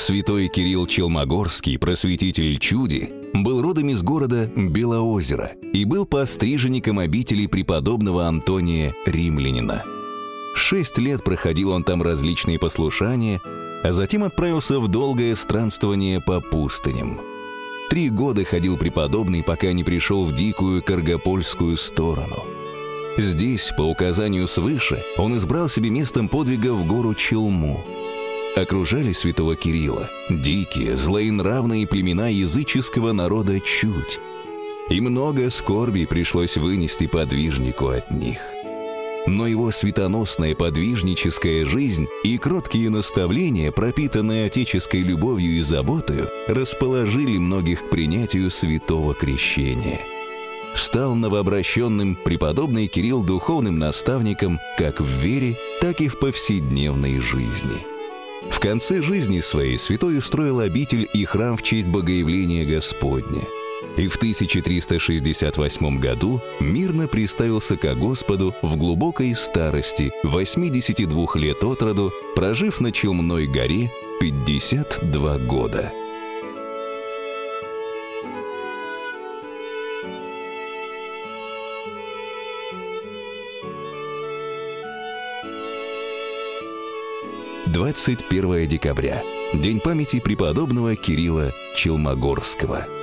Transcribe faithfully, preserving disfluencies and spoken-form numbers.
Святой Кирилл Челмогорский, просветитель чуди, был родом из города Белоозеро и был постриженником обители преподобного Антония Римлянина. Шесть лет проходил он там различные послушания, а затем отправился в долгое странствование по пустыням. Три года ходил преподобный, пока не пришел в дикую Каргопольскую сторону. Здесь, по указанию свыше, он избрал себе местом подвига в гору Челму. Окружали святого Кирилла дикие, злоенравные племена языческого народа Чудь, и много скорби пришлось вынести подвижнику от них. Но его светоносная подвижническая жизнь и кроткие наставления, пропитанные отеческой любовью и заботою, расположили многих к принятию святого крещения. Стал новообращенным преподобный Кирилл духовным наставником как в вере, так и в повседневной жизни. В конце жизни своей святой устроил обитель и храм в честь Богоявления Господня. И в тысяча триста шестьдесят восьмом году мирно приставился ко Господу в глубокой старости, восьмидесяти двух лет от роду, прожив на Челмной горе пятьдесят два года. двадцать первое декабря. День памяти преподобного Кирилла Челмогорского.